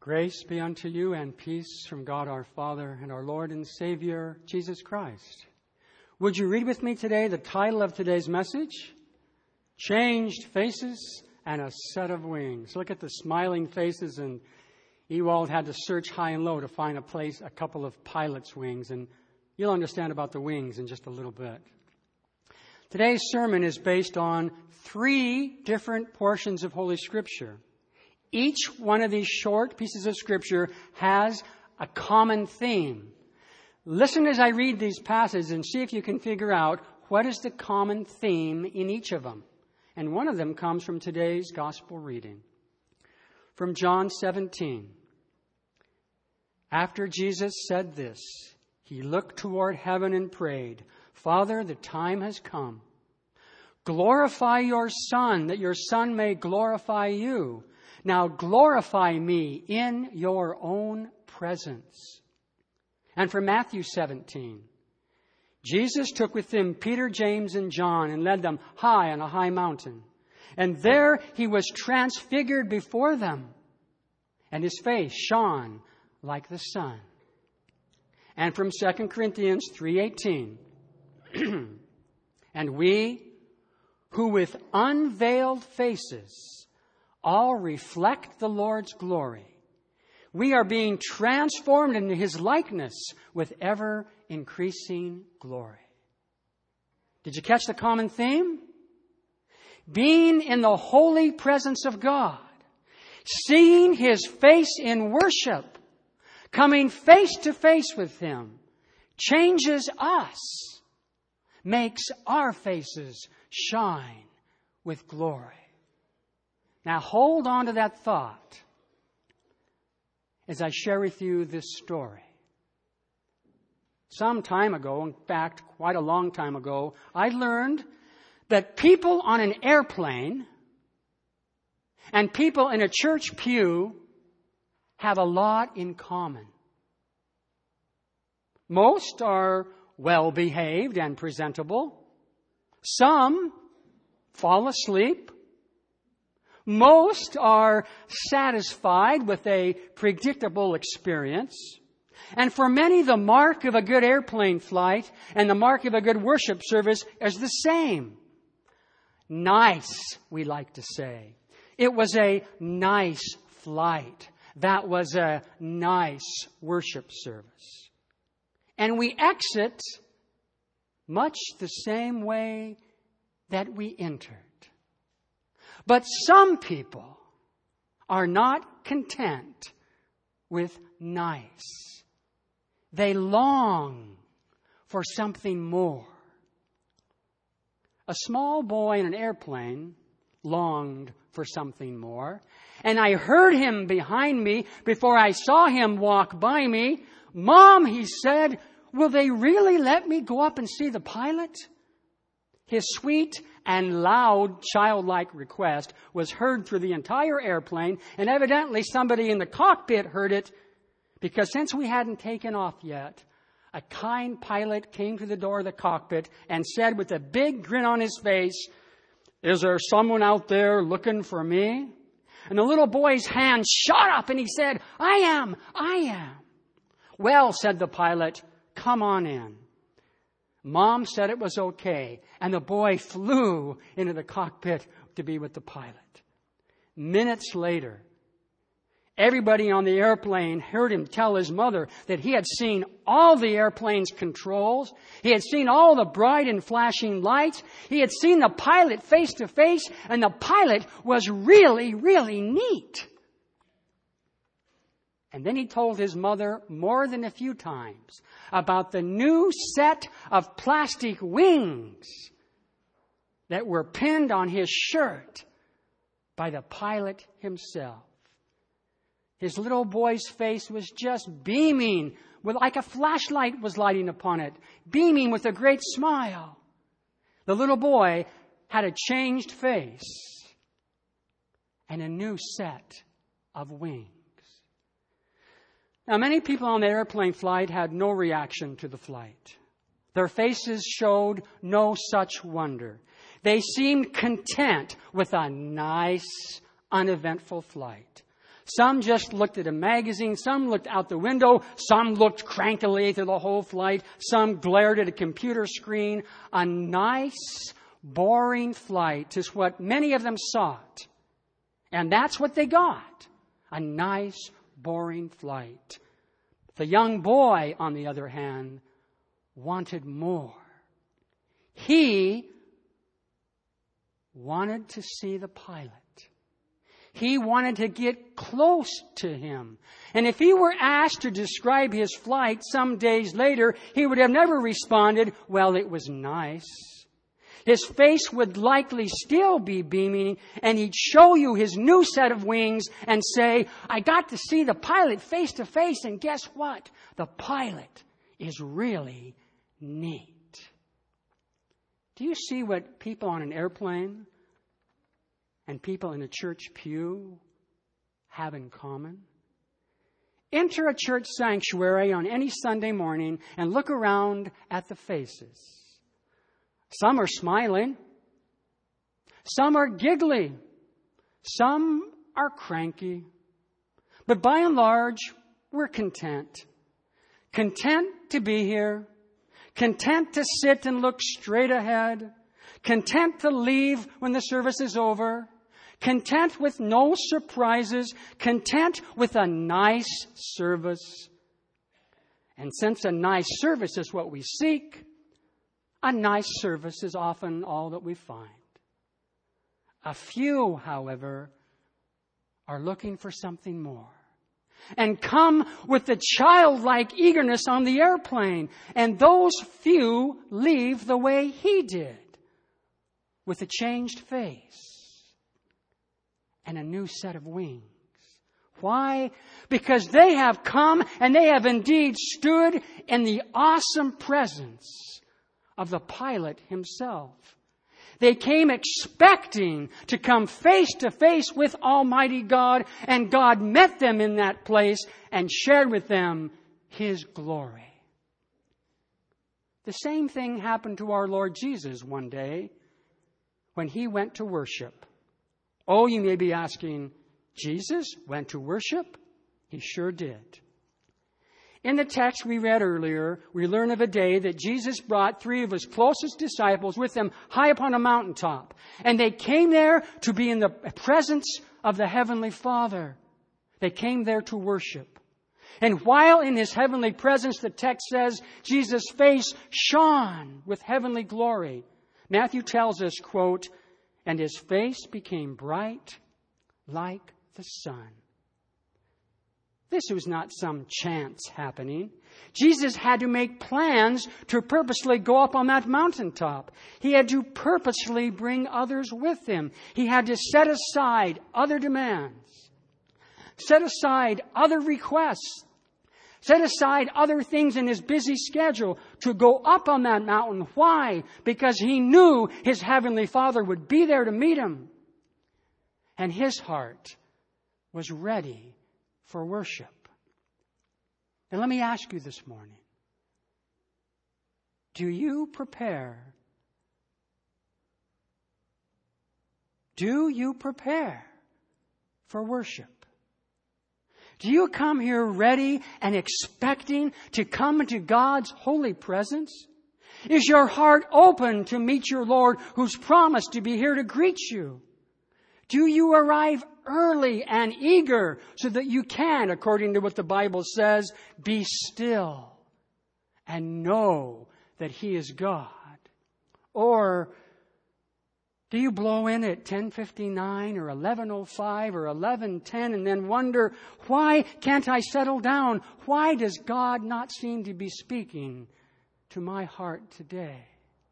Grace be unto you and peace from God our Father and our Lord and Savior, Jesus Christ. Would you read with me today the title of today's message? Changed Faces and a Set of Wings. Look at the smiling faces, and Ewald had to search high and low to find a couple of pilot's wings, and you'll understand about the wings in just a little bit. Today's sermon is based on 3 different portions of Holy Scripture. Each one of these short pieces of Scripture has a common theme. Listen as I read these passages and see if you can figure out what is the common theme in each of them. And one of them comes from today's gospel reading. From John 17. After Jesus said this, he looked toward heaven and prayed, Father, the time has come. Glorify your Son, that your Son may glorify you. Now glorify me in your own presence. And from Matthew 17, Jesus took with him Peter, James, and John and led them high on a high mountain. And there he was transfigured before them, and his face shone like the sun. And from 2 Corinthians 3:18, and we who with unveiled faces all reflect the Lord's glory. We are being transformed into His likeness with ever-increasing glory. Did you catch the common theme? Being in the holy presence of God, seeing His face in worship, coming face to face with Him, changes us, makes our faces shine with glory. Now hold on to that thought as I share with you this story. Some time ago, in fact, quite a long time ago, I learned that people on an airplane and people in a church pew have a lot in common. Most are well-behaved and presentable. Some fall asleep. Most are satisfied with a predictable experience. And for many, the mark of a good airplane flight and the mark of a good worship service is the same. Nice, we like to say. It was a nice flight. That was a nice worship service. And we exit much the same way that we entered. But some people are not content with nice. They long for something more. A small boy in an airplane longed for something more. And I heard him behind me before I saw him walk by me. Mom, he said, will they really let me go up and see the pilot? His sweet and loud childlike request was heard through the entire airplane, and evidently somebody in the cockpit heard it, because since we hadn't taken off yet, a kind pilot came to the door of the cockpit and said with a big grin on his face, is there someone out there looking for me? And the little boy's hand shot up and he said, I am. Well, said the pilot, come on in. Mom said it was okay, and the boy flew into the cockpit to be with the pilot. Minutes later, everybody on the airplane heard him tell his mother that he had seen all the airplane's controls. He had seen all the bright and flashing lights. He had seen the pilot face to face, and the pilot was really, really neat. And then he told his mother more than a few times about the new set of plastic wings that were pinned on his shirt by the pilot himself. His little boy's face was just beaming, like a flashlight was lighting upon it, beaming with a great smile. The little boy had a changed face and a new set of wings. Now, many people on the airplane flight had no reaction to the flight. Their faces showed no such wonder. They seemed content with a nice, uneventful flight. Some just looked at a magazine. Some looked out the window. Some looked crankily through the whole flight. Some glared at a computer screen. A nice, boring flight is what many of them sought. And that's what they got. A nice, boring flight. The young boy, on the other hand, wanted more. He wanted to see the pilot. He wanted to get close to him. And if he were asked to describe his flight some days later, he would have never responded, well, it was nice. His face would likely still be beaming, and he'd show you his new set of wings and say, I got to see the pilot face to face, and guess what? The pilot is really neat. Do you see what people on an airplane and people in a church pew have in common? Enter a church sanctuary on any Sunday morning and look around at the faces. Some are smiling. Some are giggly. Some are cranky. But by and large, we're content. Content to be here. Content to sit and look straight ahead. Content to leave when the service is over. Content with no surprises. Content with a nice service. And since a nice service is what we seek, a nice service is often all that we find. A few, however, are looking for something more and come with the childlike eagerness on the airplane. And those few leave the way he did, with a changed face and a new set of wings. Why? Because they have come and they have indeed stood in the awesome presence of the pilot himself. They came expecting to come face to face with Almighty God, and God met them in that place and shared with them His glory. The same thing happened to our Lord Jesus one day when He went to worship. Oh, you may be asking, Jesus went to worship? He sure did. In the text we read earlier, we learn of a day that Jesus brought 3 of His closest disciples with Him high upon a mountaintop. And they came there to be in the presence of the Heavenly Father. They came there to worship. And while in His heavenly presence, the text says, Jesus' face shone with heavenly glory. Matthew tells us, quote, and His face became bright like the sun. This was not some chance happening. Jesus had to make plans to purposely go up on that mountaintop. He had to purposely bring others with Him. He had to set aside other demands, set aside other requests, set aside other things in His busy schedule to go up on that mountain. Why? Because He knew His Heavenly Father would be there to meet Him. And His heart was ready for worship. And let me ask you this morning, do you prepare? Do you prepare for worship? Do you come here ready and expecting to come into God's holy presence? Is your heart open to meet your Lord who's promised to be here to greet you? Do you arrive early and eager so that you can, according to what the Bible says, be still and know that He is God? Or do you blow in at 10:59 or 11:05 or 11:10 and then wonder, why can't I settle down? Why does God not seem to be speaking to my heart today?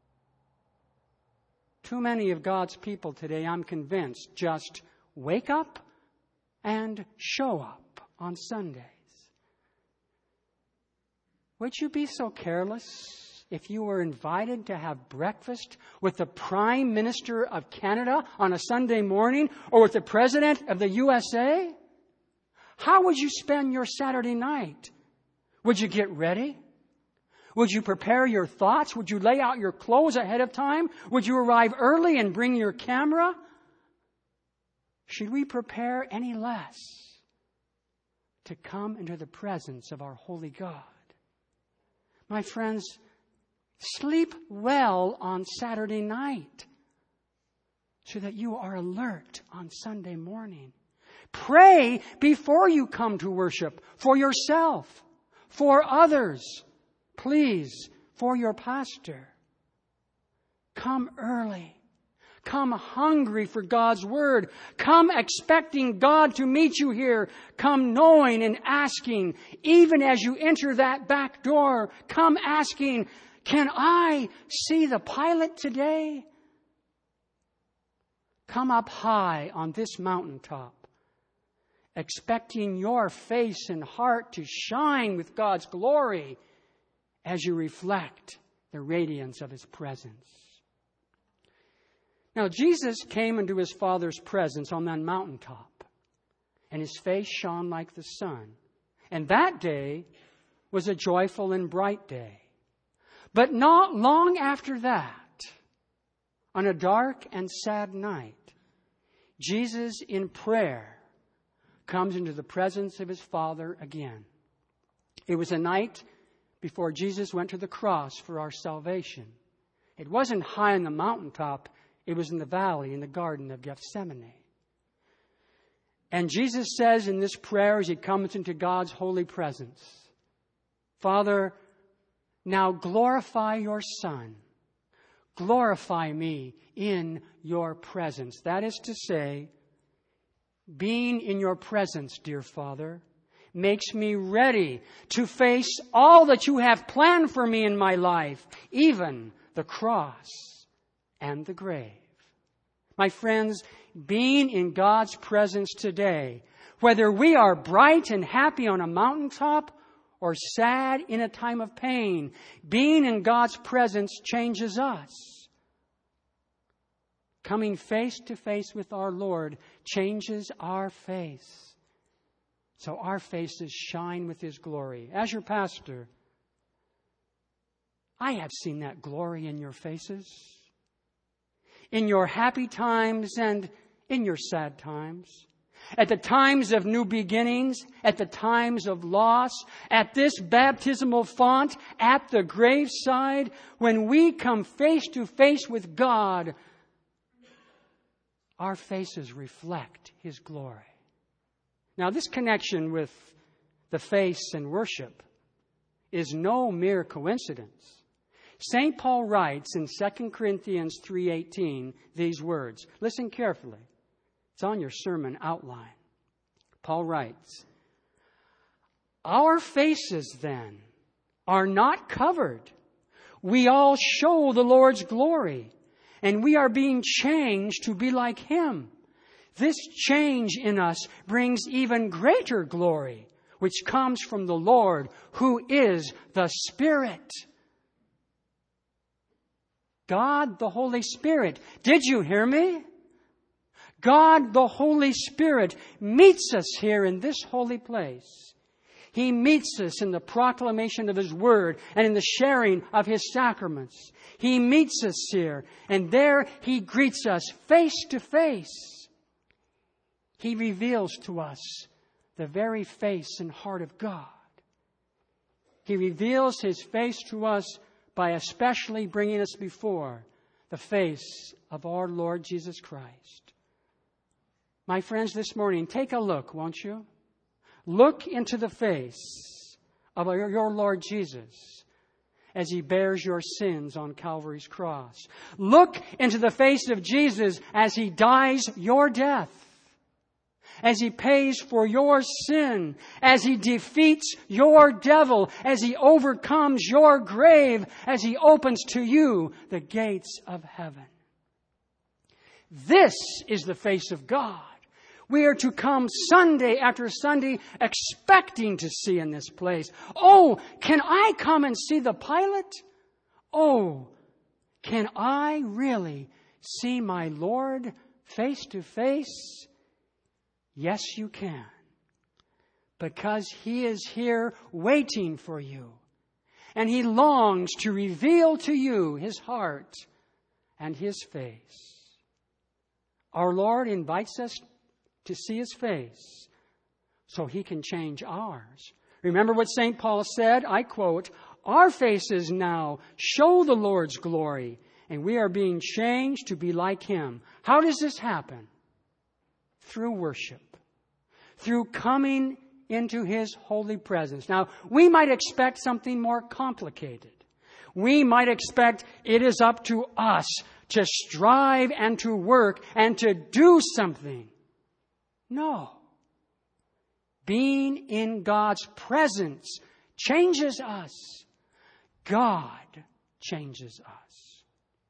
Too many of God's people today, I'm convinced, just wake up and show up on Sundays. Would you be so careless if you were invited to have breakfast with the Prime Minister of Canada on a Sunday morning or with the President of the USA? How would you spend your Saturday night? Would you get ready? Would you prepare your thoughts? Would you lay out your clothes ahead of time? Would you arrive early and bring your camera? Should we prepare any less to come into the presence of our holy God. My friends, sleep well on Saturday night so that you are alert on Sunday morning. Pray before you come to worship for yourself, for others, please, for your pastor. Come early. Come hungry for God's Word. Come expecting God to meet you here. Come knowing and asking, even as you enter that back door, come asking, can I see the pilot today? Come up high on this mountaintop, expecting your face and heart to shine with God's glory as you reflect the radiance of His presence. Now, Jesus came into His Father's presence on that mountaintop, and His face shone like the sun. And that day was a joyful and bright day. But not long after that, on a dark and sad night, Jesus in prayer comes into the presence of His Father again. It was a night before Jesus went to the cross for our salvation. It wasn't high on the mountaintop. It was in the valley in the Garden of Gethsemane. And Jesus says in this prayer as He comes into God's holy presence, Father, now glorify your Son. Glorify me in your presence. That is to say, being in your presence, dear Father, makes me ready to face all that you have planned for me in my life, even the cross and the grave. My friends, being in God's presence today, whether we are bright and happy on a mountaintop or sad in a time of pain, being in God's presence changes us. Coming face to face with our Lord changes our face. So our faces shine with His glory. As your pastor, I have seen that glory in your faces. In your happy times and in your sad times. At the times of new beginnings, at the times of loss, at this baptismal font, at the graveside, when we come face to face with God, our faces reflect His glory. Now, this connection with the face and worship is no mere coincidence. St. Paul writes in 2 Corinthians 3:18 these words. Listen carefully. It's on your sermon outline. Paul writes, our faces then are not covered. We all show the Lord's glory, and we are being changed to be like Him. This change in us brings even greater glory, which comes from the Lord, who is the Spirit. God, the Holy Spirit. Did you hear me? God, the Holy Spirit, meets us here in this holy place. He meets us in the proclamation of His Word and in the sharing of His sacraments. He meets us here, and there He greets us face to face. He reveals to us the very face and heart of God. He reveals His face to us by especially bringing us before the face of our Lord Jesus Christ. My friends, this morning, take a look, won't you? Look into the face of your Lord Jesus as He bears your sins on Calvary's cross. Look into the face of Jesus as He dies your death, as He pays for your sin, as He defeats your devil, as He overcomes your grave, as He opens to you the gates of heaven. This is the face of God. We are to come Sunday after Sunday expecting to see in this place. Oh, can I come and see the pilot? Oh, can I really see my Lord face to face? Yes, you can. Because He is here waiting for you. And He longs to reveal to you His heart and His face. Our Lord invites us to see His face so He can change ours. Remember what St. Paul said? I quote, "Our faces now show the Lord's glory, and we are being changed to be like Him." How does this happen? Through worship. Through coming into His holy presence. Now, we might expect something more complicated. We might expect it is up to us to strive and to work and to do something. No. Being in God's presence changes us. God changes us.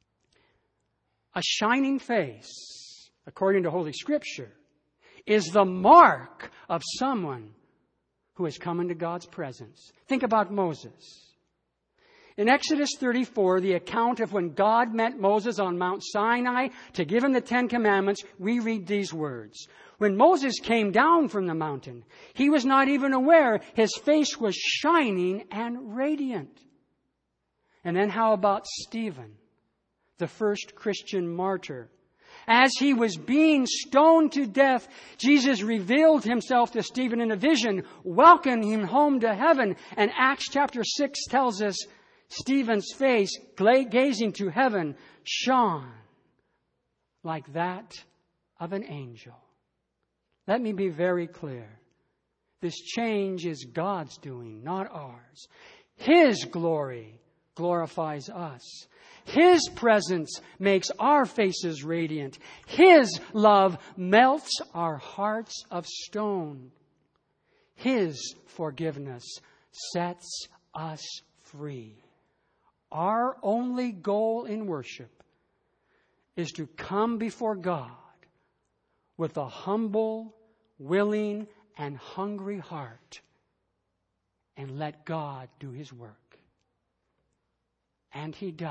A shining face, according to Holy Scripture, is the mark of someone who has come into God's presence. Think about Moses. In Exodus 34, the account of when God met Moses on Mount Sinai to give him the Ten Commandments, we read these words. When Moses came down from the mountain, he was not even aware his face was shining and radiant. And then how about Stephen, the first Christian martyr? As he was being stoned to death, Jesus revealed Himself to Stephen in a vision, welcoming him home to heaven. And Acts chapter 6 tells us Stephen's face, gazing to heaven, shone like that of an angel. Let me be very clear. This change is God's doing, not ours. His glory glorifies us. His presence makes our faces radiant. His love melts our hearts of stone. His forgiveness sets us free. Our only goal in worship is to come before God with a humble, willing, and hungry heart and let God do His work. And He does.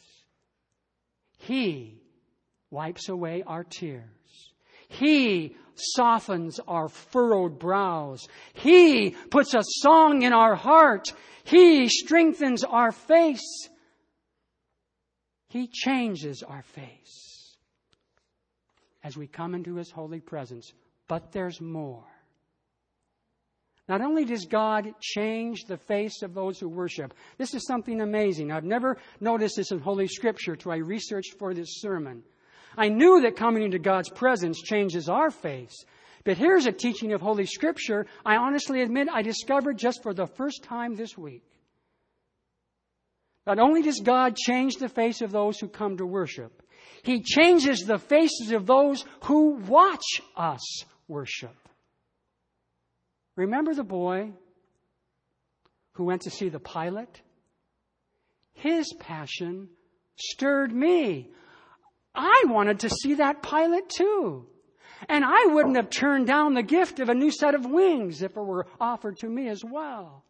He wipes away our tears. He softens our furrowed brows. He puts a song in our heart. He strengthens our face. He changes our face as we come into His holy presence. But there's more. Not only does God change the face of those who worship, this is something amazing. I've never noticed this in Holy Scripture till I researched for this sermon. I knew that coming into God's presence changes our face. But here's a teaching of Holy Scripture I honestly admit I discovered just for the first time this week. Not only does God change the face of those who come to worship, He changes the faces of those who watch us worship. Remember the boy who went to see the pilot? His passion stirred me. I wanted to see that pilot too. And I wouldn't have turned down the gift of a new set of wings if it were offered to me as well.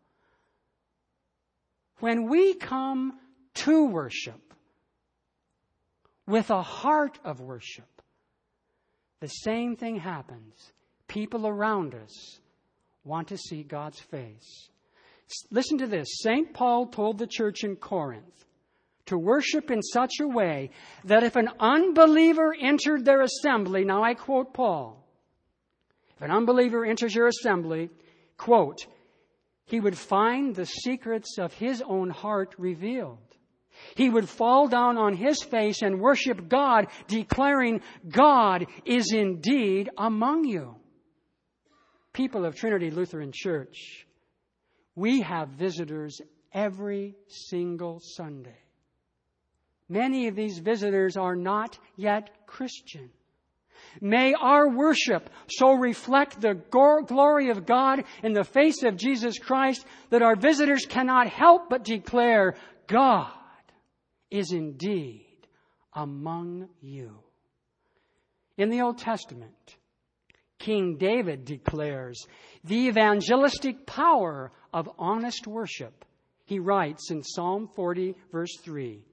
When we come to worship with a heart of worship, the same thing happens. People around us want to see God's face. Listen to this. St. Paul told the church in Corinth to worship in such a way that if an unbeliever entered their assembly, now I quote Paul, if an unbeliever enters your assembly, quote, he would find the secrets of his own heart revealed. He would fall down on his face and worship God, declaring, God is indeed among you. People of Trinity Lutheran Church, we have visitors every single Sunday. Many of these visitors are not yet Christian. May our worship so reflect the glory of God in the face of Jesus Christ that our visitors cannot help but declare, God is indeed among you. In the Old Testament, King David declares the evangelistic power of honest worship. He writes in Psalm 40, verse 3,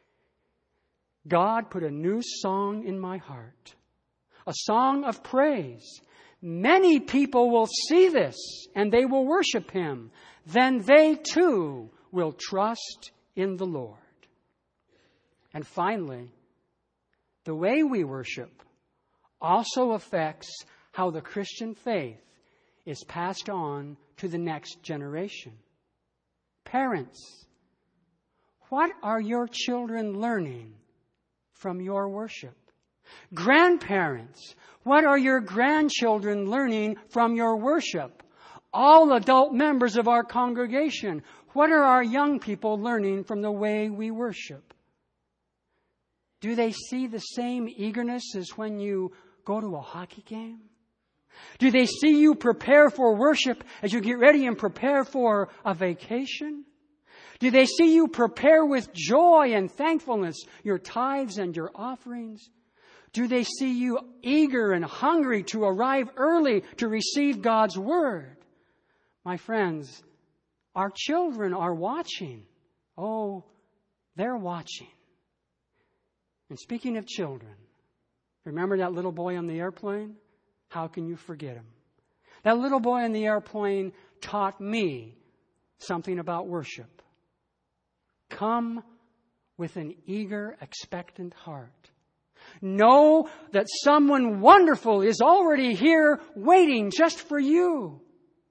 God put a new song in my heart, a song of praise. Many people will see this and they will worship Him. Then they too will trust in the Lord. And finally, the way we worship also affects how the Christian faith is passed on to the next generation. Parents, what are your children learning from your worship? Grandparents, what are your grandchildren learning from your worship? All adult members of our congregation, what are our young people learning from the way we worship? Do they see the same eagerness as when you go to a hockey game? Do they see you prepare for worship as you get ready and prepare for a vacation? Do they see you prepare with joy and thankfulness your tithes and your offerings? Do they see you eager and hungry to arrive early to receive God's Word? My friends, our children are watching. Oh, they're watching. And speaking of children, remember that little boy on the airplane? How can you forget him? That little boy on the airplane taught me something about worship. Come with an eager, expectant heart. Know that someone wonderful is already here waiting just for you.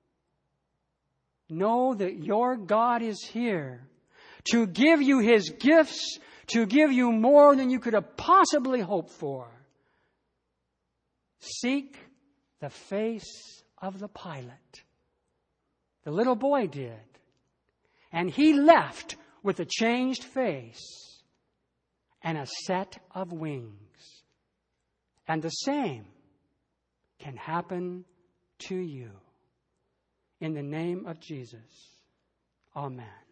Know that your God is here to give you His gifts, to give you more than you could have possibly hoped for. Seek the face of the pilot. The little boy did. And he left with a changed face and a set of wings. And the same can happen to you. In the name of Jesus. Amen.